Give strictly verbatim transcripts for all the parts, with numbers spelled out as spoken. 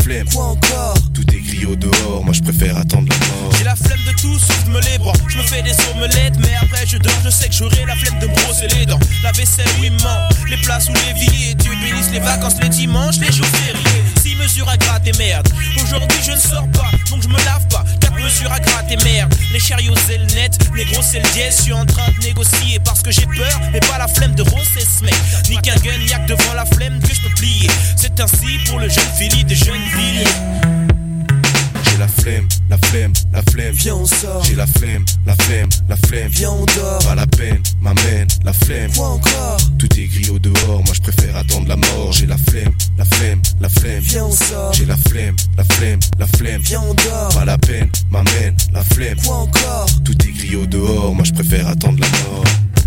flemme. Quoi encore? Tout est gris au dehors, moi je préfère attendre la mort. J'ai la flemme de tout sauf de me les bras. Je me fais des omelettes, mais après je dors. Je sais que j'aurai la flemme de me brosser les dents. La vaisselle, oui, ment. Les places où les vies. Dieu bénisse les vacances, les dimanches, les jours fériés. Six mesures à gratter, merde. Aujourd'hui je ne sors pas, donc je me lave pas. Quatre mesures à gratter, merde. Les chariots c'est le net, les gros c'est le dièse. Je suis en train de négocier parce que j'ai peur, mais pas la flemme de rosser ce mec. Ni qu'un gun, y'a que devant la flemme que je peux plier. C'est ainsi pour le jeune Philippe de Gennevilliers. J'ai la flemme, la flemme, la flemme. Viens on sort. J'ai la flemme, la flemme, la flemme. Viens on dort. Pas la peine, m'amène, la flemme. Quoi encore? Tout est gris au dehors, moi je préfère attendre la mort. J'ai la flemme, la flemme, la flemme. Viens on sort. J'ai la flemme, la flemme, la flemme. Viens on dort. Pas la peine, m'amène, la flemme. Quoi encore? Tout est gris au dehors, moi je préfère attendre la mort.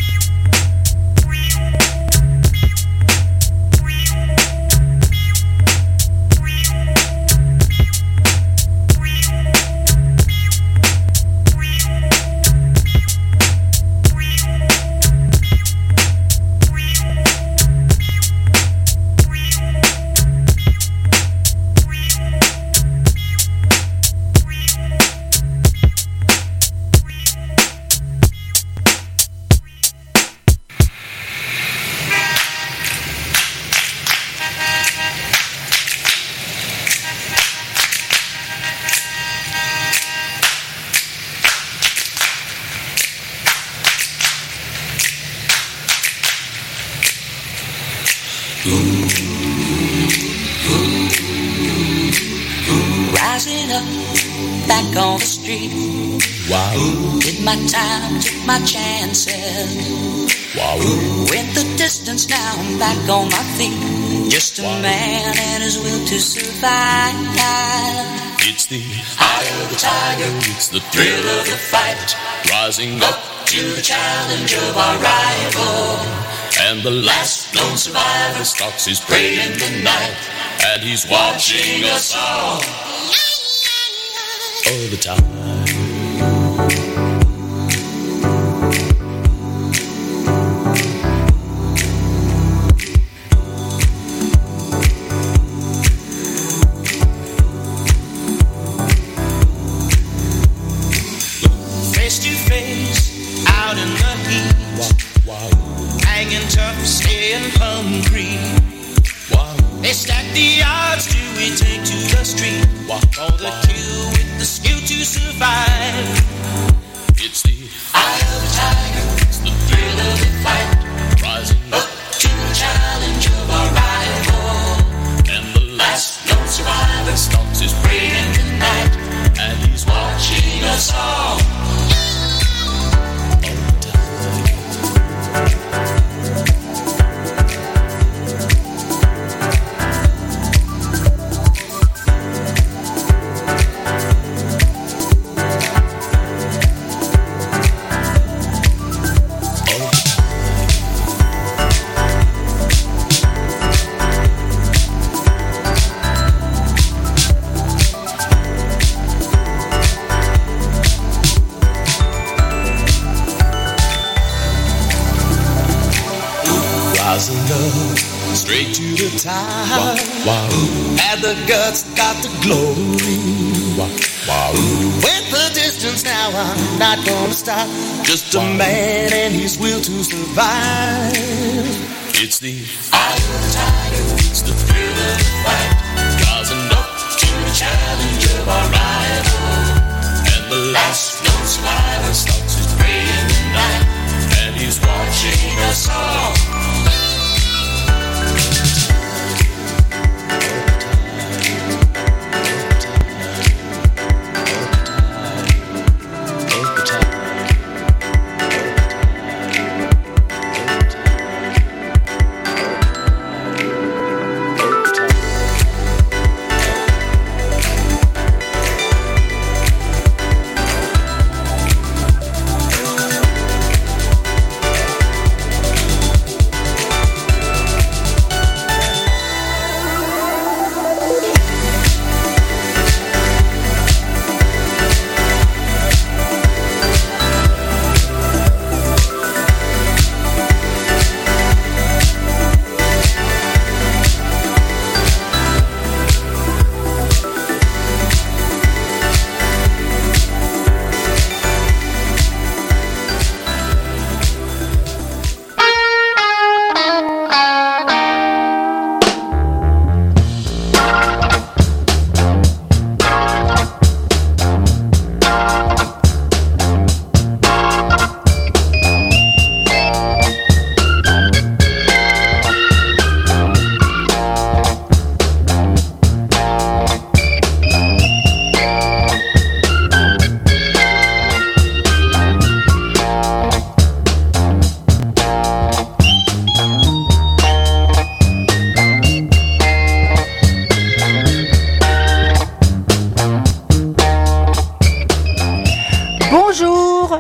Rising up, back on the street. Wow. Did my time, took my chances. Wow. With the distance now, I'm back on my feet. Just a wow. man and his will to survive. It's the eye of the tiger, it's the thrill of the fight. Rising up to the challenge of our rival. And the last known survivor stalks his prey in the night. And he's watching us all, all the time. Face to face, out in the heat. Wow, wow. Hanging tough, staying hungry. Wow. They stack the odds, do we take to the street? Wow. For the kill with the skill to survive. It's the eye of the tiger, it's the thrill of the fight. Rising up to the challenge of our rival. And the last known survivor stalks his prey in the night. And he's watching us all. Rising up, straight to the top. Wow, wow. And the guts got the glory. Wow, wow. With the distance now, I'm not gonna stop. Just a man and his will to survive. It's the eye of the tiger, it's the thrill of the fight. Rising up to the challenge of our rival. And the last known survivor stalks his prey in the night. And he's watching us all.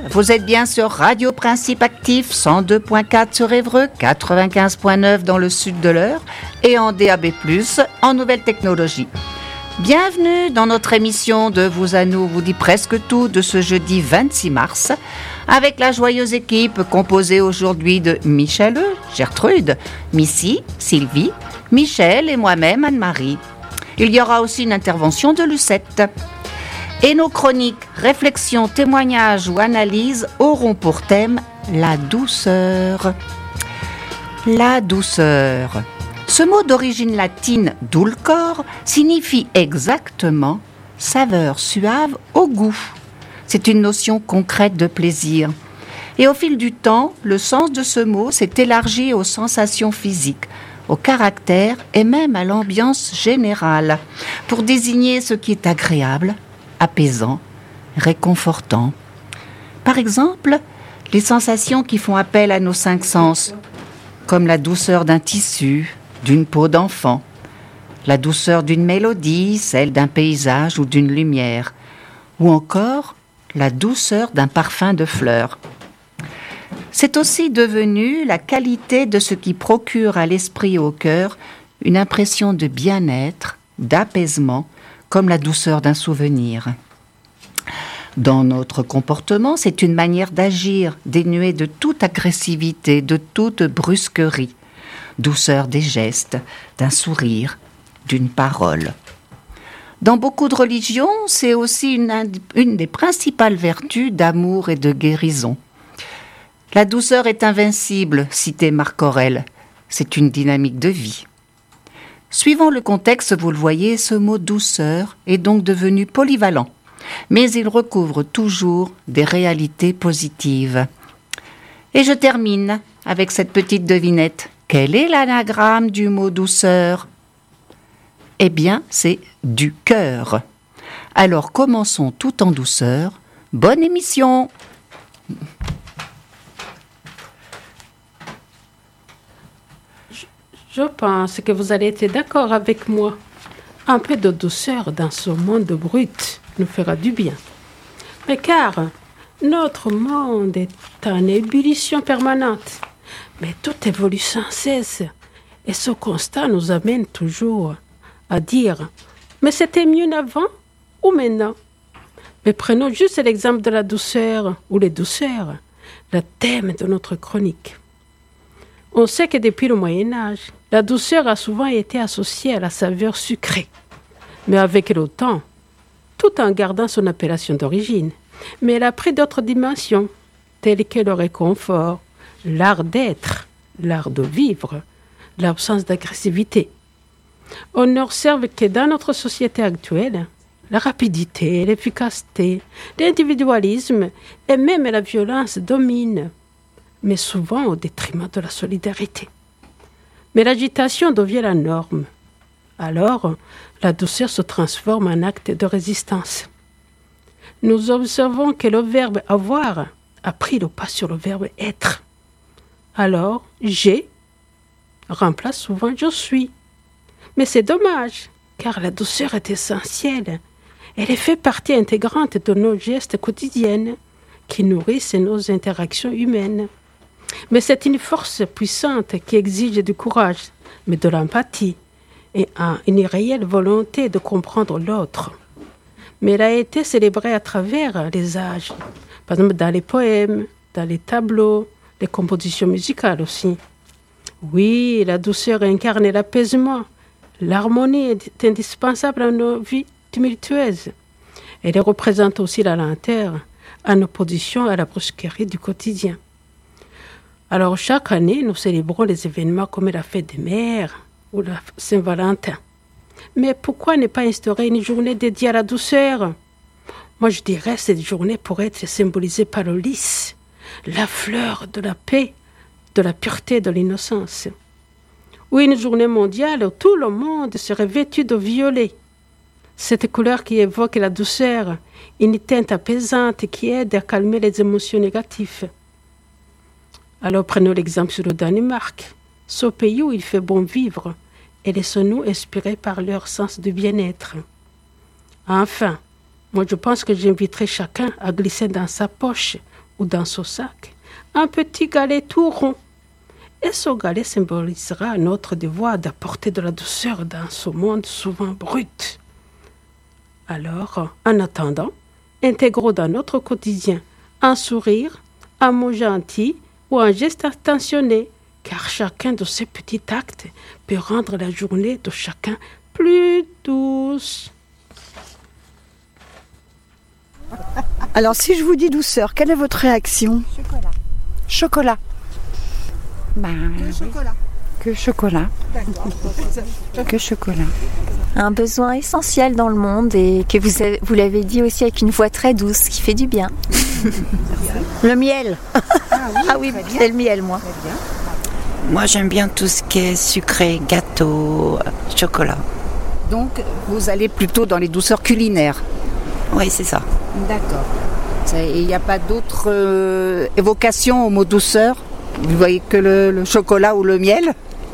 vous êtes bien sur Radio Principe Actif, cent deux virgule quatre sur Évreux, quatre-vingt-quinze virgule neuf dans le sud de l'Eure et en D A B plus, en nouvelle technologie. Bienvenue dans notre émission de Vous à nous, vous dit presque tout de ce jeudi vingt-six mars, avec la joyeuse équipe composée aujourd'hui de Michel, Gertrude, Missy, Sylvie, Michel et moi-même, Anne-Marie. Il y aura aussi une intervention de Lucette. Et nos chroniques, réflexions, témoignages ou analyses auront pour thème la douceur. La douceur. Ce mot d'origine latine dulcor signifie exactement saveur suave au goût. C'est une notion concrète de plaisir. Et au fil du temps, le sens de ce mot s'est élargi aux sensations physiques, au caractère et même à l'ambiance générale, pour désigner ce qui est agréable, apaisant, réconfortant. Par exemple, les sensations qui font appel à nos cinq sens, comme la douceur d'un tissu, d'une peau d'enfant, la douceur d'une mélodie, celle d'un paysage ou d'une lumière, ou encore la douceur d'un parfum de fleurs. C'est aussi devenu la qualité de ce qui procure à l'esprit et au cœur une impression de bien-être, d'apaisement, comme la douceur d'un souvenir. Dans notre comportement, c'est une manière d'agir dénuée de toute agressivité, de toute brusquerie. Douceur des gestes, d'un sourire, d'une parole. Dans beaucoup de religions, c'est aussi une, une des principales vertus d'amour et de guérison. La douceur est invincible, citait Marc Aurèle. C'est une dynamique de vie. Suivant le contexte, vous le voyez, ce mot douceur est donc devenu polyvalent, mais il recouvre toujours des réalités positives. Et je termine avec cette petite devinette. Quel est l'anagramme du mot douceur ? Eh bien, c'est du cœur. Alors commençons tout en douceur. Bonne émission ! Je pense que vous allez être d'accord avec moi. Un peu de douceur dans ce monde brut nous fera du bien. Mais car notre monde est en ébullition permanente. Mais tout évolue sans cesse. Et ce constat nous amène toujours à dire « Mais c'était mieux avant ou maintenant ?» Mais prenons juste l'exemple de la douceur ou les douceurs, le thème de notre chronique. On sait que depuis le Moyen-Âge, la douceur a souvent été associée à la saveur sucrée. Mais avec le temps, tout en gardant son appellation d'origine, mais elle a pris d'autres dimensions, telles que le réconfort, l'art d'être, l'art de vivre, l'absence d'agressivité. On n'observe que dans notre société actuelle, la rapidité, l'efficacité, l'individualisme et même la violence dominent, mais souvent au détriment de la solidarité. Mais l'agitation devient la norme. Alors, la douceur se transforme en acte de résistance. Nous observons que le verbe « avoir » a pris le pas sur le verbe « être ». Alors, « j'ai » remplace souvent « je suis ». Mais c'est dommage, car la douceur est essentielle. Elle fait partie intégrante de nos gestes quotidiens qui nourrissent nos interactions humaines. Mais c'est une force puissante qui exige du courage, mais de l'empathie et une réelle volonté de comprendre l'autre. Mais elle a été célébrée à travers les âges, par exemple dans les poèmes, dans les tableaux, les compositions musicales aussi. Oui, la douceur incarne l'apaisement. L'harmonie est indispensable à nos vies tumultueuses. Elle représente aussi la lenteur en opposition à la brusquerie du quotidien. Alors chaque année, nous célébrons les événements comme la fête des mères ou la Saint-Valentin. Mais pourquoi ne pas instaurer une journée dédiée à la douceur ? Moi, je dirais que cette journée pourrait être symbolisée par le lys, la fleur de la paix, de la pureté, de l'innocence. Ou une journée mondiale où tout le monde serait vêtu de violet. Cette couleur qui évoque la douceur, une teinte apaisante qui aide à calmer les émotions négatives. Alors prenons l'exemple sur le Danemark, ce pays où il fait bon vivre, et laissons-nous inspirer par leur sens du bien-être. Enfin, moi je pense que j'inviterai chacun à glisser dans sa poche ou dans son sac un petit galet tout rond. Et ce galet symbolisera notre devoir d'apporter de la douceur dans ce monde souvent brut. Alors, en attendant, intégrons dans notre quotidien un sourire, un mot gentil ou un geste attentionné, car chacun de ces petits actes peut rendre la journée de chacun plus douce. Alors, si je vous dis douceur, quelle est votre réaction ? Chocolat. Chocolat. Ben, Que chocolat. Que chocolat. D'accord. Que chocolat. Un besoin essentiel dans le monde et que vous, avez, vous l'avez dit aussi avec une voix très douce qui fait du bien. Le miel. Ah oui, Ah oui, c'est le miel, moi. Moi, j'aime bien tout ce qui est sucré, gâteau, chocolat. Donc, vous allez plutôt dans les douceurs culinaires. Oui, c'est ça. D'accord. Il n'y a pas d'autre euh, évocation au mot douceur ? Vous voyez que le, le chocolat ou le miel ?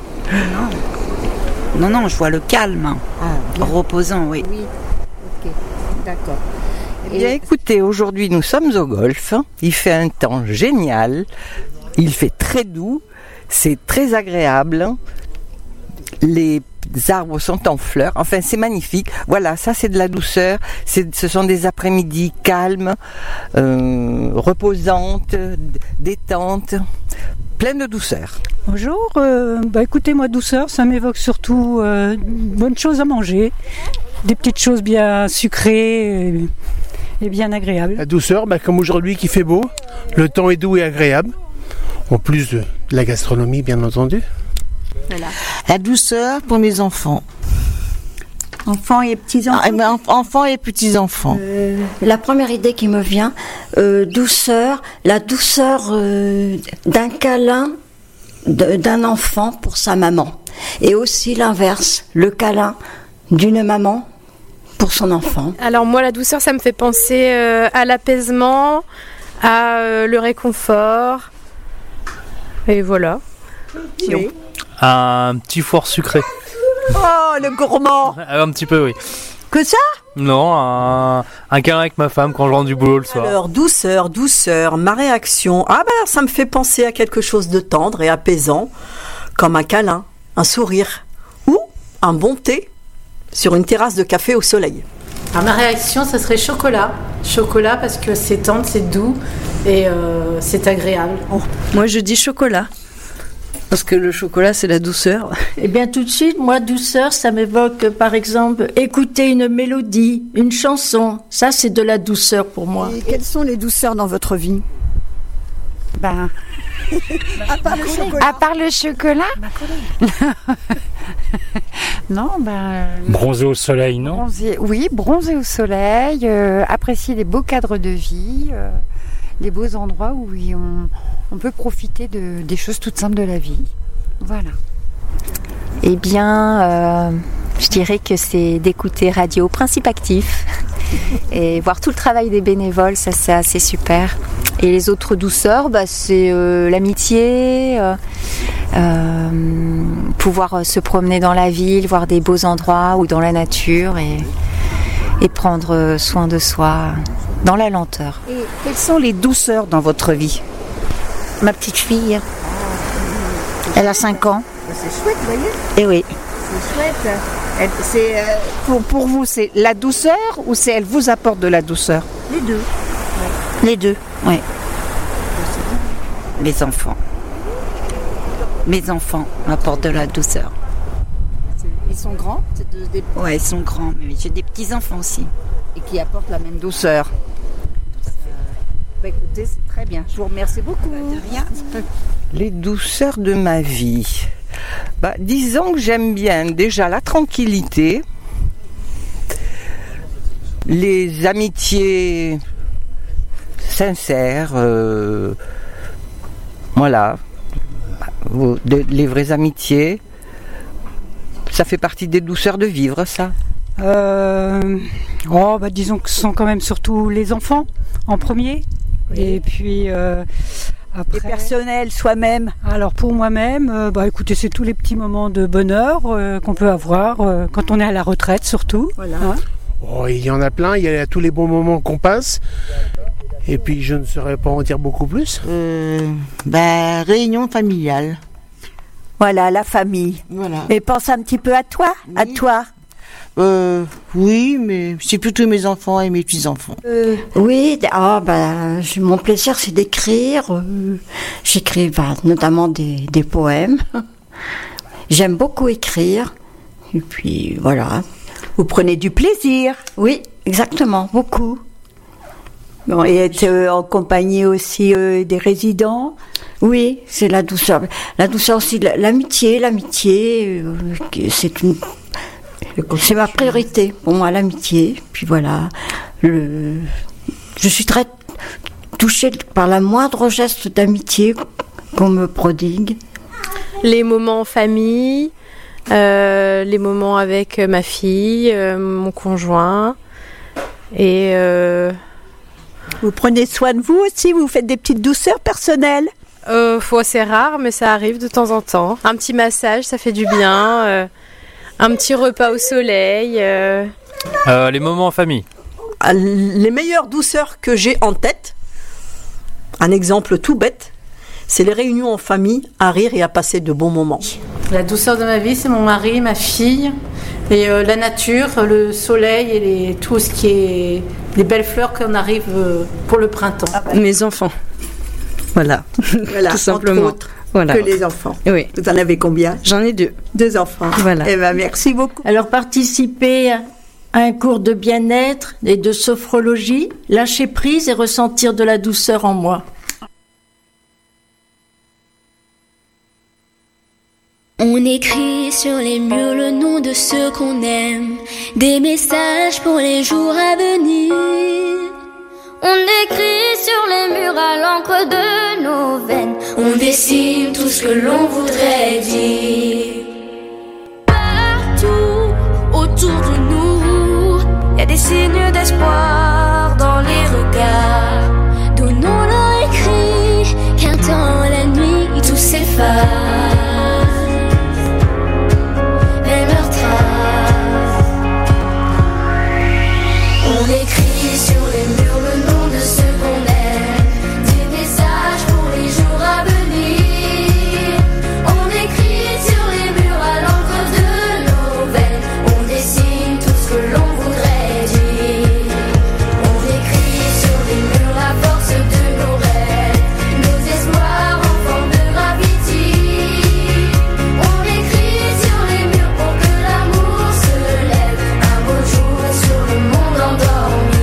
Non, non, je vois le calme, Ah, reposant, oui. oui. Ok, d'accord. Eh bien, écoutez, aujourd'hui, nous sommes au golf. Il fait un temps génial. Il fait très doux. C'est très agréable. Les arbres sont en fleurs. Enfin, c'est magnifique. Voilà, ça, c'est de la douceur. C'est, ce sont des après-midi calmes, euh, reposantes, détentes, pleines de douceur. Bonjour, euh, bah écoutez, moi, douceur, ça m'évoque surtout euh, bonnes choses à manger, des petites choses bien sucrées et, et bien agréables. La douceur, bah, comme aujourd'hui qui fait beau, le temps est doux et agréable, en plus de la gastronomie, bien entendu. Voilà. La douceur pour mes enfants. Enfants et petits-enfants. Ah, ben, enfants et petits-enfants. Euh, la première idée qui me vient, euh, douceur, la douceur euh, d'un câlin de, d'un enfant pour sa maman. Et aussi l'inverse, le câlin d'une maman pour son enfant. Alors moi, la douceur, ça me fait penser euh, à l'apaisement, à euh, le réconfort. Et voilà. Oui. Un petit four sucré. Oh, le gourmand. Un petit peu, oui. Que ça ? Non, un, un câlin avec ma femme quand je rentre du boulot le soir. Alors, douceur, douceur, ma réaction. Ah ben alors, ça me fait penser à quelque chose de tendre et apaisant, comme un câlin, un sourire, ou un bon thé sur une terrasse de café au soleil. Alors, ma réaction, ça serait chocolat. Chocolat parce que c'est tendre, c'est doux et euh, c'est agréable. Oh. Moi, je dis chocolat. Parce que le chocolat, c'est la douceur. Eh bien, tout de suite, moi, douceur, ça m'évoque, par exemple, écouter une mélodie, une chanson. Ça, c'est de la douceur pour moi. Et quelles sont les douceurs dans votre vie ? Ben... à part le chocolat. À part le chocolat Non, ben... Bronzer au soleil, non ? Bronzer, oui, bronzer au soleil, euh, apprécier les beaux cadres de vie, euh, les beaux endroits où on... on peut profiter de, des choses toutes simples de la vie. Voilà. Eh bien, euh, je dirais que c'est d'écouter Radio Principe Actif et voir tout le travail des bénévoles, ça c'est assez super. Et les autres douceurs, bah, c'est euh, l'amitié, euh, euh, pouvoir se promener dans la ville, voir des beaux endroits ou dans la nature et, et prendre soin de soi dans la lenteur. Et quelles sont les douceurs dans votre vie ? Ma petite fille, elle a cinq ans. C'est chouette, vous voyez ? Eh oui. C'est chouette. Elle, c'est, euh, pour, pour vous, c'est la douceur ou c'est elle vous apporte de la douceur ? Les deux. Ouais. Les deux, oui. Les enfants. Mes enfants m'apportent de la douceur. Ils sont grands ? Des... Ouais, ils sont grands, mais j'ai des petits-enfants aussi. Et qui apportent la même douceur. Bah écoutez, c'est très bien. Je vous remercie beaucoup. De rien. Les douceurs de ma vie. Bah, disons que j'aime bien déjà la tranquillité, les amitiés sincères, euh, voilà, de, les vraies amitiés. Ça fait partie des douceurs de vivre, ça. Euh, oh, bah, disons que ce sont quand même surtout les enfants en premier. Oui. Et puis euh, après, et personnel, soi-même. Alors pour moi-même, euh, bah écoutez, c'est tous les petits moments de bonheur euh, qu'on peut avoir euh, quand on est à la retraite surtout. Voilà. Hein. Oh, il y en a plein, il y a tous les bons moments qu'on passe. Et puis je ne saurais pas en dire beaucoup plus. Euh, ben, réunion familiale. Voilà, la famille. Voilà. Et pense un petit peu à toi, oui. à toi. Euh, oui, mais c'est plutôt mes enfants et mes petits-enfants. Euh, oui, ah, bah, je- mon plaisir c'est d'écrire. Euh, j'écris bah, notamment des, des poèmes. J'aime beaucoup écrire. Et puis voilà. Vous prenez du plaisir. Oui, exactement, beaucoup. Bon, et être euh, en compagnie aussi euh, des résidents. Oui, c'est la douceur. La douceur aussi, la- l'amitié, l'amitié, euh, c'est une, c'est ma priorité pour moi, l'amitié. Puis voilà, le, je suis très touchée par la moindre geste d'amitié qu'on me prodigue. Les moments en famille, euh, les moments avec ma fille, euh, mon conjoint. Et euh, Vous prenez soin de vous aussi, vous faites des petites douceurs personnelles. euh, faut- c'est rare, mais ça arrive de temps en temps. Un petit massage, ça fait du bien. euh, un petit repas au soleil. euh. Euh, les moments en famille. Ah, Les meilleures douceurs que j'ai en tête, un exemple tout bête, c'est les réunions en famille, à rire et à passer de bons moments. La douceur de ma vie, c'est mon mari, ma fille, et euh, la nature, le soleil et les, tout ce qui est les belles fleurs qu'on arrive euh, pour le printemps. Mes enfants. Voilà. Voilà, Tout simplement. entre autres, Voilà. que les enfants. Oui. Vous en avez combien? J'en ai deux. Deux enfants. Voilà. Eh ben, merci beaucoup. Alors participer à un cours de bien-être et de sophrologie, lâcher prise et ressentir de la douceur en moi. On écrit sur les murs le nom de ceux qu'on aime, des messages pour les jours à venir. On écrit sur les murs à l'encre de nos veines, on dessine tout ce que l'on voudrait dire. Partout autour de nous, y a des signes d'espoir dans les regards. Donnons-leur écrit, qu'un temps la nuit tout s'efface. On écrit sur les murs le nom de ceux qu'on aime, des messages pour les jours à venir. On écrit sur les murs à l'encre de nos veines, on dessine tout ce que l'on voudrait dire. On écrit sur les murs la force de nos rêves, nos espoirs en forme de gravity. On écrit sur les murs pour que l'amour se lève un beau jour sur le monde endormi.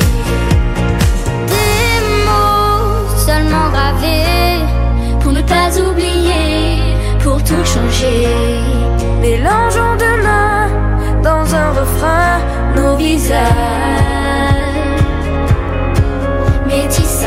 Des mots seulement gravés pour ne pas oublier, pour tout changer. Mélangeons de l'un dans un refrain nos visages, métissage.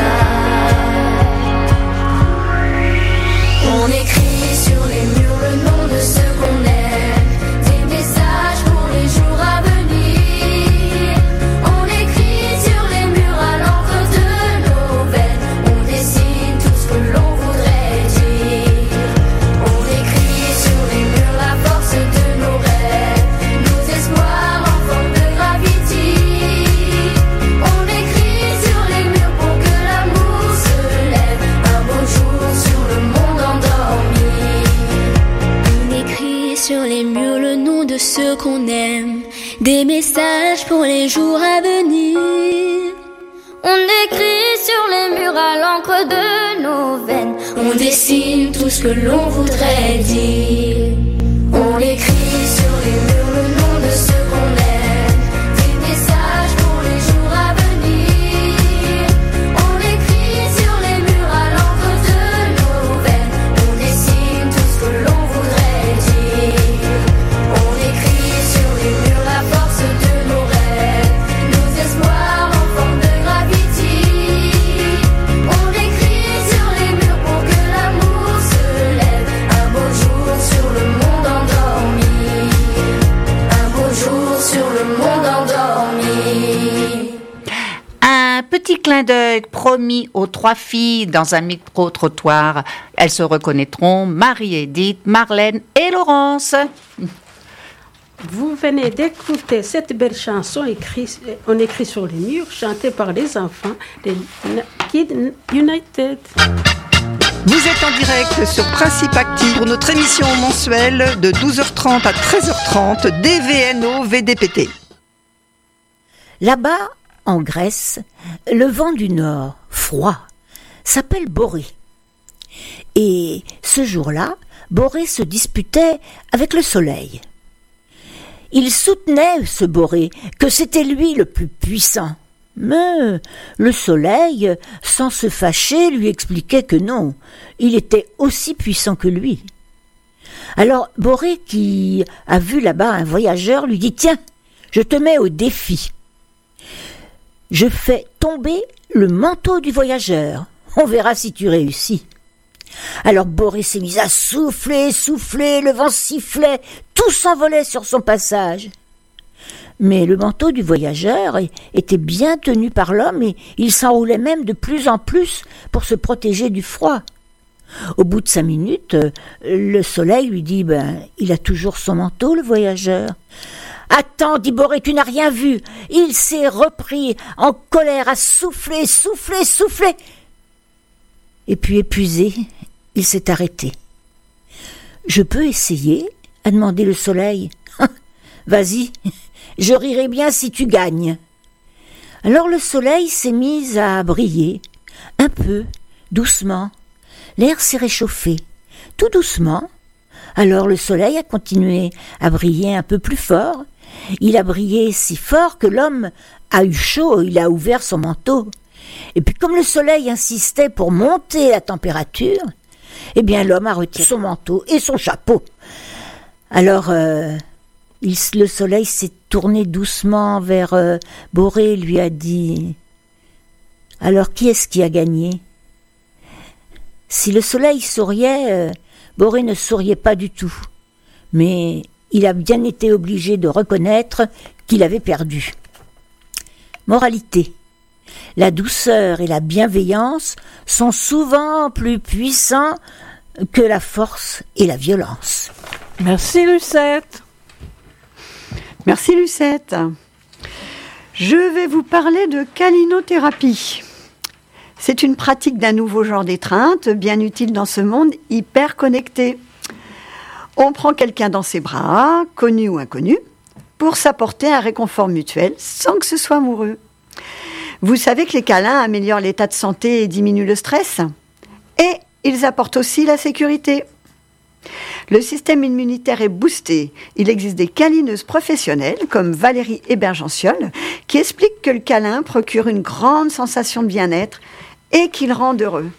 On écrit sur les murs le nom de ceux qu'on aime, des messages pour les jours à venir. On écrit sur les murs à l'encre de nos veines, on dessine tout ce que l'on voudrait dire. On écrit sur les murs la force de nos rêves, nos espoirs en forme de gravity. On écrit sur les murs pour que l'amour se lève un beau jour sur le monde endormi. On écrit sur les murs le nom de ceux qu'on aime, des messages pour les jours à venir. On écrit sur les murs à l'encre de nos veines, on dessine tout ce que l'on voudrait dire. On écrit sur les murs le nom de ceux qu'on aime, des messages pour les jours à venir. On écrit sur les murs à l'encre de nos veines, on dessine tout ce que l'on voudrait dire. On écrit sur les murs la force de nos rêves, nos espoirs en forme de gravity. On écrit sur les murs pour que l'amour se lève un beau jour sur le monde endormi. Un beau jour sur le monde endormi. Un petit clin d'œil promis aux trois filles dans un micro-trottoir. Elles se reconnaîtront, Marie-Édith, Marlène et Laurence. Vous venez d'écouter cette belle chanson écrite, on écrit sur les murs, chantée par les enfants des Kids United. Vous êtes en direct sur Principe Actif pour notre émission mensuelle de douze heures trente à treize heures trente D V N O V D P T. Là-bas, en Grèce, le vent du nord, froid, s'appelle Borée. Et ce jour-là, Borée se disputait avec le soleil. Il soutenait, ce Borée, que c'était lui le plus puissant. Mais le soleil, sans se fâcher, lui expliquait que non, il était aussi puissant que lui. Alors Borée, qui a vu là-bas un voyageur, lui dit « Tiens, je te mets au défi. Je fais tomber le manteau du voyageur. On verra si tu réussis. » Alors Borée s'est mis à souffler, souffler, le vent sifflait, tout s'envolait sur son passage. Mais le manteau du voyageur était bien tenu par l'homme et il s'enroulait même de plus en plus pour se protéger du froid. Au bout de cinq minutes, le soleil lui dit ben, « Il a toujours son manteau, le voyageur. » « Attends, dit Borée, tu n'as rien vu. » Il s'est repris en colère à souffler, souffler, souffler. Et puis épuisé, il s'est arrêté. « Je peux essayer ?» a demandé le soleil. « Vas-y, je rirai bien si tu gagnes. » Alors le soleil s'est mis à briller, un peu, doucement. L'air s'est réchauffé, tout doucement. Alors le soleil a continué à briller un peu plus fort. Il a brillé si fort que l'homme a eu chaud, il a ouvert son manteau. Et puis comme le soleil insistait pour monter la température, eh bien l'homme a retiré son manteau et son chapeau. Alors euh, il, le soleil s'est tourné doucement vers euh, Borée et lui a dit « Alors qui est-ce qui a gagné ?» Si le soleil souriait, euh, Borée ne souriait pas du tout. Mais il a bien été obligé de reconnaître qu'il avait perdu. Moralité. La douceur et la bienveillance sont souvent plus puissants que la force et la violence. Merci Lucette. Merci Lucette. Je vais vous parler de calinothérapie. C'est une pratique d'un nouveau genre d'étreinte, bien utile dans ce monde hyper connecté. On prend quelqu'un dans ses bras, connu ou inconnu, pour s'apporter un réconfort mutuel sans que ce soit amoureux. Vous savez que les câlins améliorent l'état de santé et diminuent le stress. Et ils apportent aussi la sécurité. Le système immunitaire est boosté. Il existe des câlineuses professionnelles, comme Valérie Hébergenciol, qui expliquent que le câlin procure une grande sensation de bien-être et qu'il rend heureux.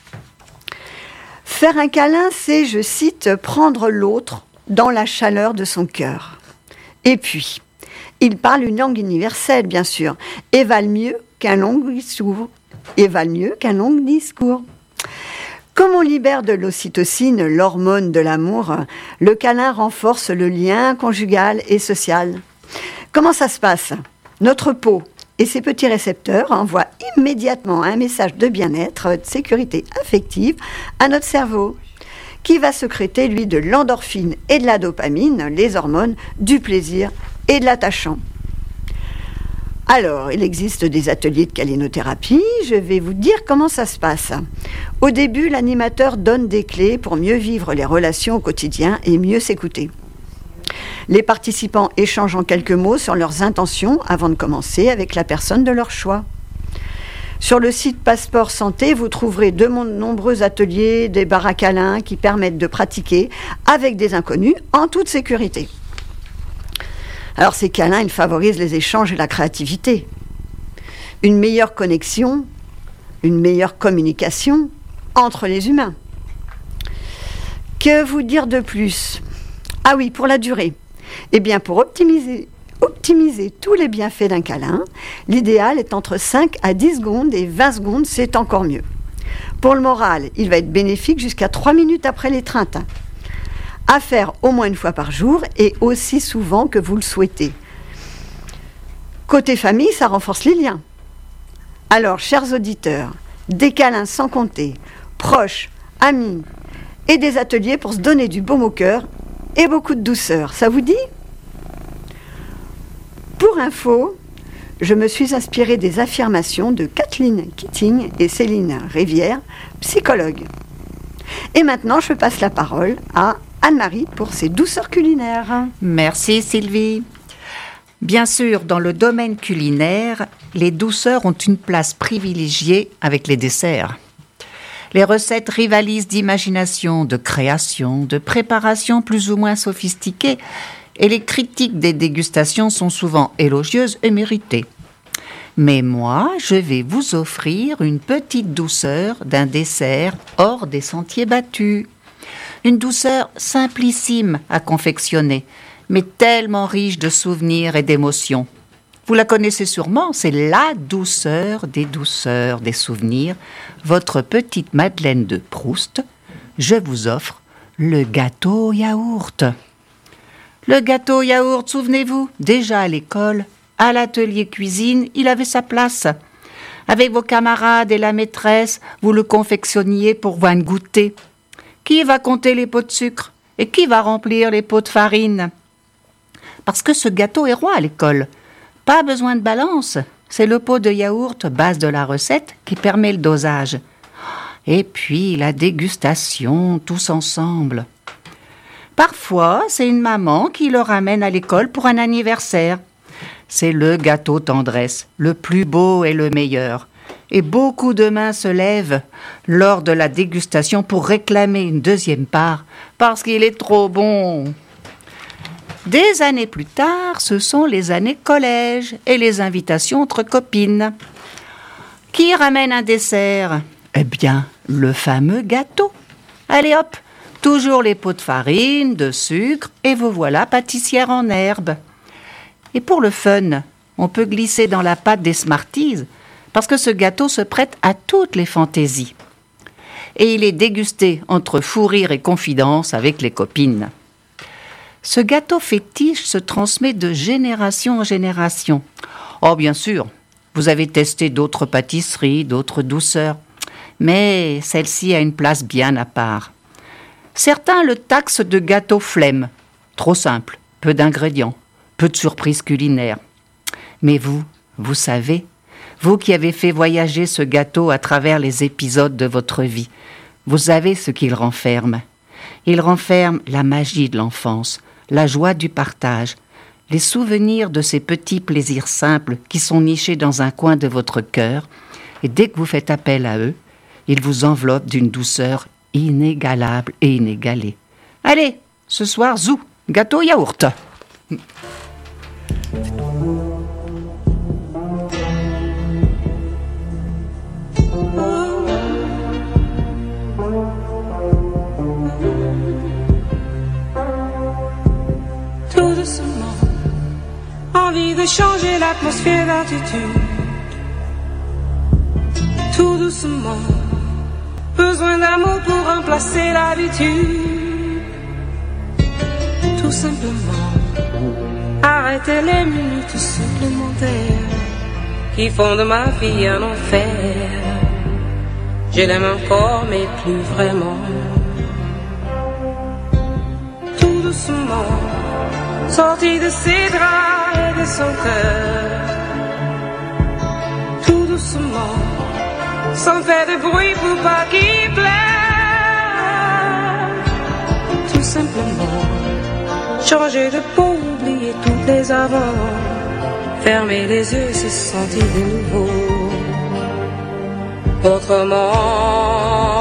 Faire un câlin, c'est, je cite, prendre l'autre dans la chaleur de son cœur. Et puis, il parle une langue universelle, bien sûr, et valent mieux qu'un long discours. Et valent mieux qu'un long discours. Comme on libère de l'ocytocine, l'hormone de l'amour, le câlin renforce le lien conjugal et social. Comment ça se passe ? Notre peau et ses petits récepteurs envoient immédiatement un message de bien-être, de sécurité affective à notre cerveau, qui va sécréter, lui, de l'endorphine et de la dopamine, les hormones du plaisir et de l'attachant. Alors, il existe des ateliers de calinothérapie. Je vais vous dire comment ça se passe. Au début, l'animateur donne des clés pour mieux vivre les relations au quotidien et mieux s'écouter. Les participants échangent en quelques mots sur leurs intentions avant de commencer avec la personne de leur choix. Sur le site Passeport Santé, vous trouverez de nombreux ateliers, des bars à câlins qui permettent de pratiquer avec des inconnus en toute sécurité. Alors ces câlins, ils favorisent les échanges et la créativité. Une meilleure connexion, une meilleure communication entre les humains. Que vous dire de plus ? Ah oui, pour la durée. Eh bien, pour optimiser, optimiser tous les bienfaits d'un câlin, l'idéal est entre cinq à dix secondes et vingt secondes, c'est encore mieux. Pour le moral, il va être bénéfique jusqu'à trois minutes après l'étreinte. À faire au moins une fois par jour et aussi souvent que vous le souhaitez. Côté famille, ça renforce les liens. Alors, chers auditeurs, des câlins sans compter, proches, amis et des ateliers pour se donner du baume au cœur et beaucoup de douceur. Ça vous dit ? Pour info, je me suis inspirée des affirmations de Kathleen Keating et Céline Rivière, psychologues. Et maintenant, je passe la parole à Anne-Marie pour ses douceurs culinaires. Merci Sylvie. Bien sûr, dans le domaine culinaire, les douceurs ont une place privilégiée avec les desserts. Les recettes rivalisent d'imagination, de création, de préparation plus ou moins sophistiquée, et les critiques des dégustations sont souvent élogieuses et méritées. Mais moi, je vais vous offrir une petite douceur d'un dessert hors des sentiers battus. Une douceur simplissime à confectionner, mais tellement riche de souvenirs et d'émotions. Vous la connaissez sûrement, c'est la douceur des douceurs des souvenirs, votre petite Madeleine de Proust. Je vous offre le gâteau yaourt. Le gâteau yaourt, souvenez-vous, déjà à l'école, à l'atelier cuisine, il avait sa place. Avec vos camarades et la maîtresse, vous le confectionniez pour voir un goûter. Qui va compter les pots de sucre et qui va remplir les pots de farine? Parce que ce gâteau est roi à l'école. Pas besoin de balance, c'est le pot de yaourt, base de la recette, qui permet le dosage. Et puis la dégustation, tous ensemble. Parfois, c'est une maman qui le ramène à l'école pour un anniversaire. C'est le gâteau tendresse, le plus beau et le meilleur. Et beaucoup de mains se lèvent lors de la dégustation pour réclamer une deuxième part, parce qu'il est trop bon. Des années plus tard, ce sont les années collège et les invitations entre copines. Qui ramène un dessert? Eh bien, le fameux gâteau. Allez hop, toujours les pots de farine, de sucre, et vous voilà pâtissière en herbe. Et pour le fun, on peut glisser dans la pâte des Smarties, parce que ce gâteau se prête à toutes les fantaisies. Et il est dégusté entre fou rire et confidence avec les copines. Ce gâteau fétiche se transmet de génération en génération. Oh, bien sûr, vous avez testé d'autres pâtisseries, d'autres douceurs, mais celle-ci a une place bien à part. Certains le taxent de gâteau flemme, trop simple, peu d'ingrédients, peu de surprises culinaires. Mais vous, vous savez, vous qui avez fait voyager ce gâteau à travers les épisodes de votre vie, vous savez ce qu'il renferme. Il renferme la magie de l'enfance, la joie du partage, les souvenirs de ces petits plaisirs simples qui sont nichés dans un coin de votre cœur, et dès que vous faites appel à eux, ils vous enveloppent d'une douceur inégalable et inégalée. Allez, ce soir, zou, gâteau yaourt. Tout doucement, envie de changer l'atmosphère d'attitude. Tout doucement, besoin d'amour pour remplacer l'habitude. Tout simplement, arrêter les minutes supplémentaires qui font de ma vie un enfer. Je l'aime encore mais plus vraiment. Tout doucement, sorti de ses draps et de son cœur. Tout doucement, sans faire de bruit pour pas qu'il pleure. Tout simplement, changer de peau, oublier toutes les avant. Fermer les yeux, se sentir de nouveau. Autrement